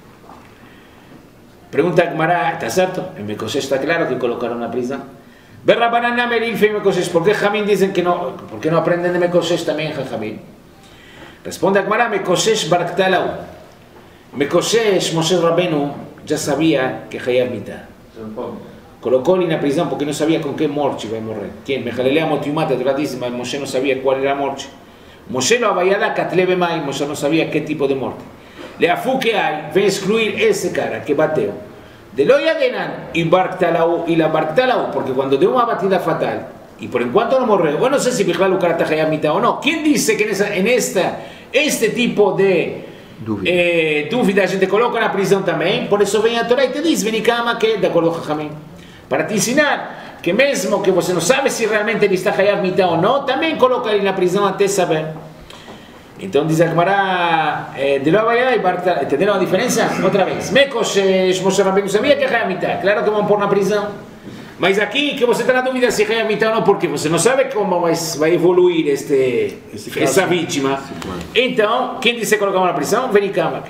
Pergunta a Gemara, está certo? Em Mekoshesh está claro que colocaram na prisão. Berrabanan Nameril foi Mekoshesh. ¿Por qué Jamín dicen que no? ¿Por qué no aprenden de Mekoshesh también, Jamín? Responde a Gemara, Mekoshesh Baraktalau. Mekoshesh, Moshe Rabenu, ya sabía que Hayab mitad. Colocó-lhe na prisão porque não sabia com que morte vai morrer. Quem? Mejalelea Motiumata, mas Moshe não sabia qual era a morte. Moshe lo avaiada Katlebe Mai, Moshe não sabia que tipo de morte. Leafu que hay, vem excluir esse cara que bateu. De lo yadenan e la Barktalau, porque quando deu uma batida fatal, e por enquanto não morreu, eu não sei se Bijal o cara está a mitad ou não. Quem disse que este tipo de dúvida a gente coloca na prisão também? Por isso vem a Torá e te diz, Venicama que, de acordo com Jamim, para te ensinar que mesmo que você não sabe se realmente ele está Hayav mitad ou não, também coloca ele na prisão até saber. Então diz a Gemara, de lá vai e Barta, entenderam a diferença? Outra vez, Mekoshesh, Moshe Rabbeinu sabia que é Hayav mitad, claro que vão pôr na prisão. Mas aqui que você está na dúvida se é Hayav mitad ou não, porque você não sabe como vai evoluir essa vítima. Então, quem disse que colocamos na prisão? Venicama.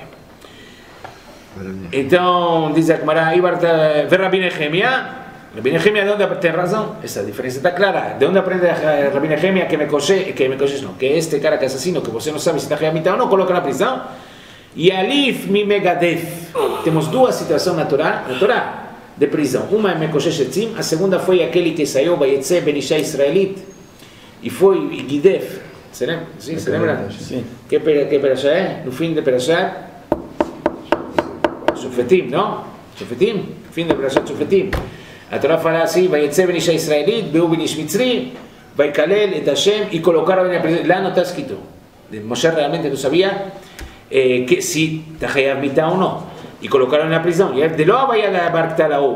Então, diz a Gemara, Rabbi Nehemia, de onde tem razão? Essa diferença está clara. De onde aprende Rabbi Nehemia que Mekoshesh não, que este cara que é assassino, que você não sabe se está Hayav mitad ou não, coloca na prisão. E Alif mi Megadef. Temos duas situações na Torá de prisão. Uma é Mekoshesh Etzim, a segunda foi aquele que saiu, Vayetze Ben Isha Israelite, e foi Gidef. Você lembra? Sim, você lembra? Sim. Que perashá é? No fim de perashá? Shofetim, não? Shofetim? Fim de perashá Shofetim. A Torá fala assim, Vayetze Ben Isha Israelite, Beu Ben Ish Mitzri, Vaikalel et Hashem, e colocaram na prisão. Lá não está escrito. Moshe realmente não sabia que se está Hayav mitad ou não. E colocaram na prisão. E de lá vai a Barktalau.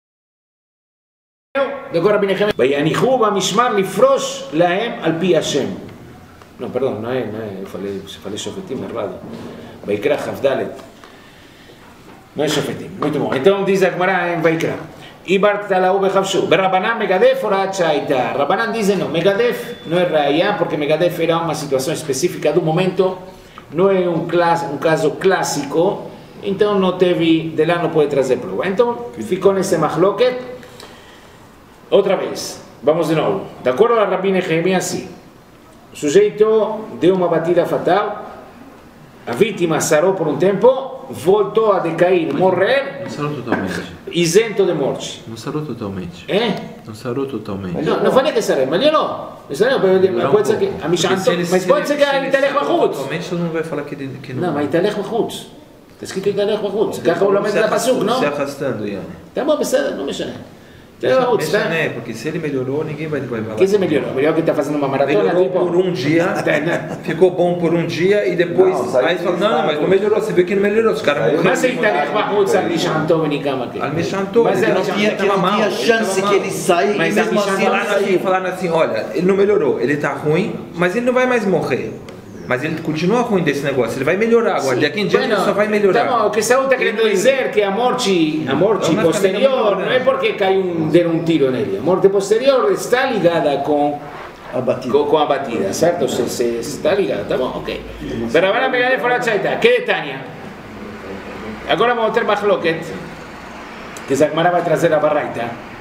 Agora Rabbi Nehemia. Vayanichu bamishmar lifrosh lahem al pi Hashem. Não, perdão, não é. Eu falei Shofetim, errado. Vaikra Chavdalet. Não é Shofetim. Muito bom. Então diz a Gemara em Vaikra. E Barktalau bechavshu. Berabanan Megadef orat shaita. Rabanan dizem não. Megadef não é Raya, porque Megadef era uma situação específica do momento. Não é um caso clássico. Então não teve, de lá não pode trazer prova. Então ficou nesse machloket. Outra vez, vamos de novo. De acordo a Rabbi Nehemia, assim: o sujeito deu uma batida fatal, a vítima sarou por um tempo, voltou a decair, morrer, Não sarou totalmente. isento de morte. Não sarou totalmente. Eh? Não sarou totalmente. No, non fa neanche sarebbe, ma io no. Ma può essere che a Mishanto, ma può essere che a Italech Mahutz. Totalmente todo mundo vai falar que não. No, ma Italech Mahutz. Está escrito Italech Mahutz. ככה הוא לומד את הפסוק, לא? Se arrastando, Ian. תבוא, בסדר, לא משנה. Italech Mahutz, tá? Né? Porque se ele melhorou, ninguém vai falar. Que você melhorou? Melhor que tá fazendo uma maratona, Melhorou tipo... por um dia, ficou bom por um dia e depois. Não, aí você fala, não, mas não melhorou, você viu que não melhorou. Os caras מה זה Italech Mahutz על מישענתו וניקמה? Al Michantou, Mas ele é, não que tinha, não tava mal. tinha chance que ele saia Mas e mesmo a assim Michel ele saiu. Falaram assim, olha, ele não melhorou, ele tá ruim, mas ele não vai mais morrer. Mas ele continua ruim desse negócio, ele vai melhorar agora, daqui em diante ele só vai melhorar. Então, o que Saúl está querendo dizer que a morte posterior não é porque deram um tiro nele. A morte posterior está ligada com A batida. com a batida, certo? Se está ligada, tá bom? Ok. Pero agora pegar de fora chaita. Que de Tânia? Agora vamos ter Mahloket, que Zagmara vai trazer a Barraita.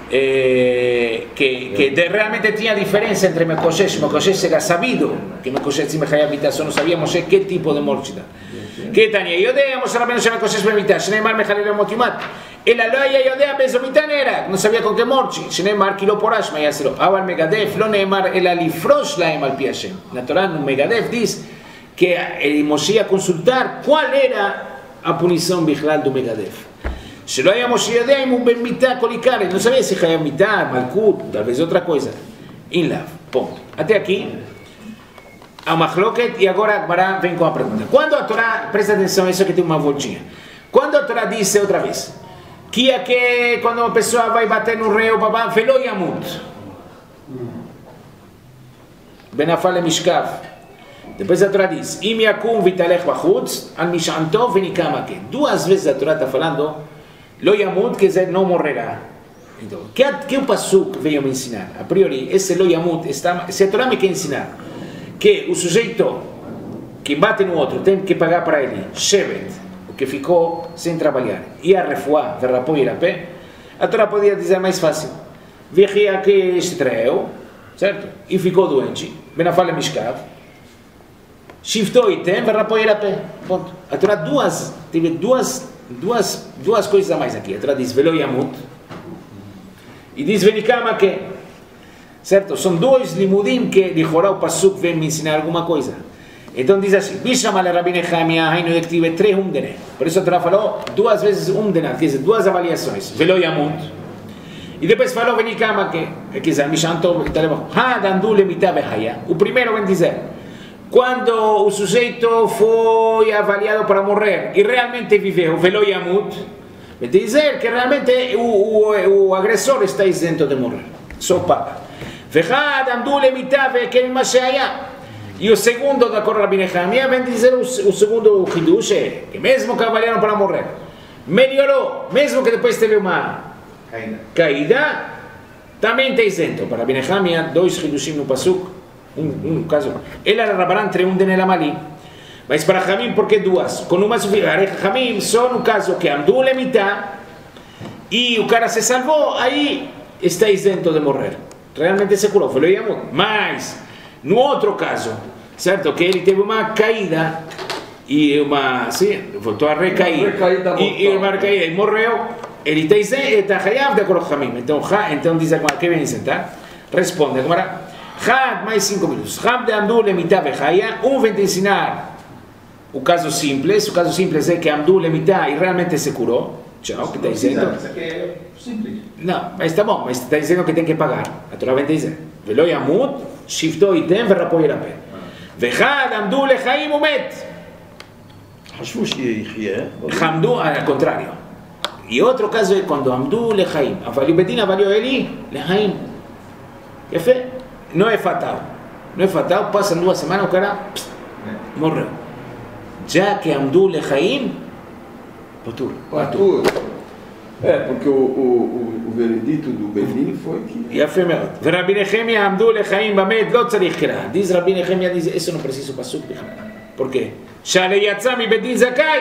Que realmente tinha diferença entre Mekoshesh. Mekoshesh era sabido que Mekoshesh e Mechayab Mitah, só não sabíamos que tipo de morte dá. Que Tânia, יודע, משה רבנו שמקושש במיתה, שנאמר מחלל ימות יומת, אלא לא היה יודע באיזו מיתה נהרג, לא sabia com que morte, שנאמר כי לא פורש מה יעשה לו, אבל מגדף לא נאמר אלא לפרוש להם על פי השם. Na Torá, no Megadef diz que Moshe ia consultar qual era a punição בכלל do Megadef. שלא היה משה יודע אם הוא במיתה קוליקר, ele não sabia se חייב מיתה, מלכות, talvez outra coisa. In love, ponto. Até aqui, a Mahloket, e agora a Gemara vem com a pergunta. Quando a Torá, presta atenção, isso aqui tem uma voltinha. Quando a Torá disse outra vez, que é que quando uma pessoa vai bater no rei, o babá, velo yamut. Benafal mishkav. Depois a Torá diz, im yakum vitalech bachutz, al mishanto venikama. Duas vezes a Torá está falando, lo yamut, quer dizer, não morrerá. Então, que o Pasuk veio me ensinar? A priori, esse lo yamut, se a Torá me quer ensinar que o sujeito que bate no outro tem que pagar para ele shevet, o que ficou sem trabalhar, e a refuá, verrapou e pé, a Torá podia dizer mais fácil, vihia que estreou, certo? E ficou doente, benafal mishkav, shiftou e tem, verrapou e pé, ponto. A Torá teve duas coisas a mais aqui. A Torá diz velo yamut e diz venikama que, certo? São dois limudim que de Jorá o Pasuk vem me ensinar alguma coisa. Então diz assim, Bishamale Rabbi Nehemia, Hainu Ektive, 3 umdene. Por isso a Torá falou duas vezes umdena, quer dizer, duas avaliações. Velo yamut. E depois falou venikama que, quer dizer, Mishanto, Hadandu lemita behaya. O primeiro vem dizer, quando o sujeito foi avaliado para morrer e realmente viveu, velo yamut, vem dizer que realmente o agressor está isento de morrer. Só paga. ואחד עמדו למיטה וכן מה שהיה. E o segundo, da cor Rabbi Nehemia, vem dizer o segundo hidush, que mesmo que avaliaram para morrer, melhorou, mesmo que depois teve uma caída, também está isento. Para Rabbi Nehemia, 2 hidushim no Pasuk, um caso. Ele era Rabanan, 3 de Nelamali. Mas para Hamim, por que 2? Com uma suficiente. Hamim, só no caso que Amdu lemita e o cara se salvou, aí está isento de morrer. Realmente se curou, foi o mas no outro caso, certo, que ele teve uma caída e voltou a recair e morreu, ele está hayav de acordo com Hamim. Então diz agora, que vem sentar? Responde agora, mais 5 minutos. Ham de Amdu lemita vechaya, vem te ensinar o caso simples é que Amdu lemita e realmente se curou. Tchau, que está dizendo? Isso aqui é simples. Não, mas está bom, mas está dizendo que tem que pagar. A Torá vem dizer, Velo yamut, shifto item, verrapou irapé. Vechad, amdu lechaim umet. חשבו שיחיה. Hamdu, ao contrário. E outro caso é quando amdu lechaim. Avaliou Bedin, avaliou ele, lechaim. Yafé, não é fatal. Não é fatal, passam 2 semanas, o cara morreu. Já que amdu lechaim, Patur. Porque o veredito do Bedin foi que... יפה מאוד. ורבי נחמיה עמדו לחיים במת, לא צריך קרא. דיז רבי נחמיה דיז, eso no preciso pasuk בכלל. ¿Por qué? שהרי יצא מבית זכאי.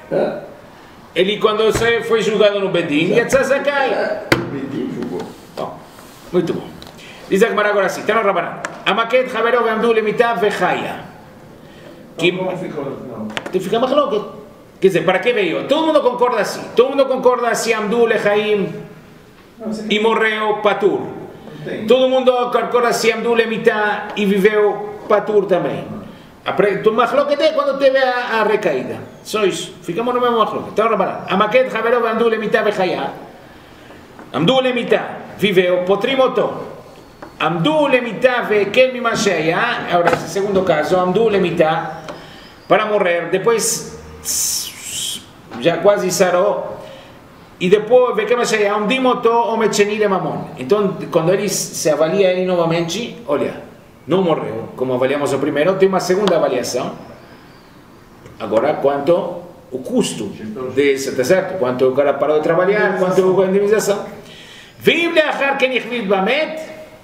Ele quando foi julgado no Bedin, יצא זכאי. Bedin julgou. Bom, muito bom. Diz a Gemara agora assim, está no Rabanan. המכת חברו ועמדו למיתה וחיה. Como ficou no final? Fica מחלוקת. Quer dizer, para que veio? Todo mundo concorda assim. Todo mundo concorda assim, Amdu Lechaim e morreu Patur. Todo mundo concorda assim, Amdu Lemitá e viveu Patur também. O Mahloket é quando teve a recaída. Só isso. Ficamos no mesmo Mahloket. Então, reparando. Amaket Haverov Amdu Lemitá Bechayá. Amdu Lemitá viveu, Potrimoto. Amdu Lemitá Vekel Mimasheya. Agora, esse segundo caso, Amdu Lemitá para morrer. Depois já quase sarou, e depois vê que vai chegar um dimoto ou mechenile mamon. Então, quando ele se avalia ele novamente, olha, não morreu, como avaliamos o primeiro, tem uma segunda avaliação. Agora, quanto o custo desse, tá certo? Quanto o cara parou de trabalhar, quanto a indemnização. Vive achar que nichvid bamet,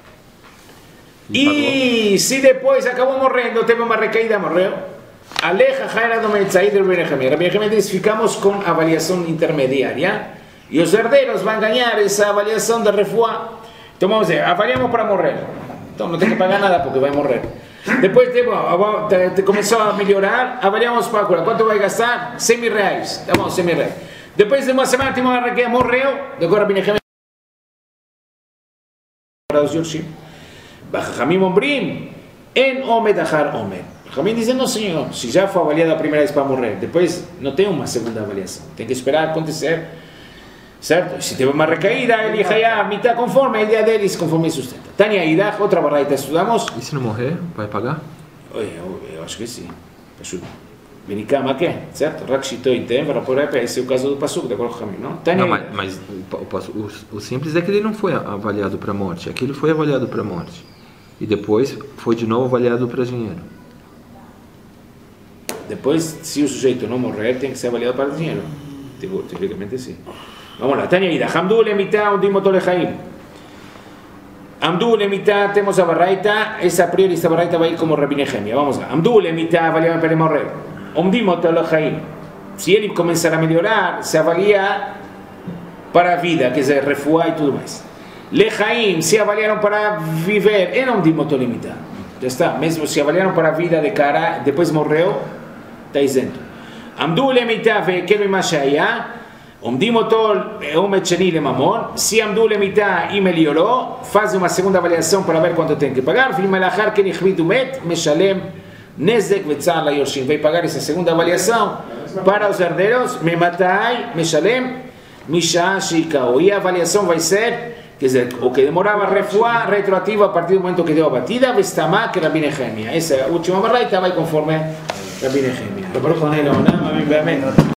e se depois acabou morrendo, teve uma recaída, morreu. Aleja Jaira do Metzai del Benjamín. Rabbi Benjamín diz, ficamos com avaliação intermediária e os herdeiros vão ganhar essa avaliação de refuá. Então vamos dizer, avaliamos para morrer. Então não tem que pagar nada porque vai morrer. Depois começou a melhorar, avaliamos para curar. Quanto vai gastar? 100 mil reais. Tá bom, 100 mil reais. Depois de uma semana, tem uma recaída, morreu. Agora Rabbi Benjamín para os Yorshim. Bajamim Ombrim, en Omed Achar Omed. Ramim dizendo, não senhor, se já foi avaliado a primeira vez para morrer, depois não tem uma segunda avaliação, tem que esperar acontecer, certo? Se teve uma recaída, ele já mitad conforme a ideia deles, conforme sustenta. Tânia Idach, outra barraita estudamos. E se não morrer, vai pagar? Eu acho que sim. Benicama que, certo? Rakshito e Tenvara, por aí, esse é o caso do Pasuk, de acordo com o Ramim, não? Tânia, não, mas o simples é que ele não foi avaliado para morte, aqui ele foi avaliado para morte. E depois foi de novo avaliado para dinheiro. Depois, se o sujeito não morrer, tem que ser avaliado para dinheiro. Teoricamente, sim. Vamos lá. Tânia Ida. Hamdu lemitá, undimoto lechaim. Hamdu lemitá, temos a barraita. Essa a priori, esta barraita vai ir como Rabbi Nehemia. Vamos lá. Hamdu lemitá, avaliado para morrer. Undimoto lechaim. Se ele começar a melhorar, se avalia para a vida, quer dizer, refuá e tudo mais. Lechaim, se avaliaram para viver, é undimoto lemitá. Já está. Mesmo se avaliaram para a vida de cara, depois morreu, está isento. Amdu lemitá ve'kel mashaya, omdim oto omet sheni lemamon. Se amdu lemitá e melhorou, faz uma segunda avaliação para ver quanto tem que pagar. V'malachar ken ichvid umet, meshalem nezek ve'tzar la yorshim. Vai pagar essa segunda avaliação para os herdeiros. Mematai meshalem misha shikao. E a avaliação vai ser, quer dizer, o que demorava a refuar, retroativo a partir do momento que deu a batida, vestamá que Rabbi Nehemia. Essa última barraita vai conforme Rabbi Nehemia.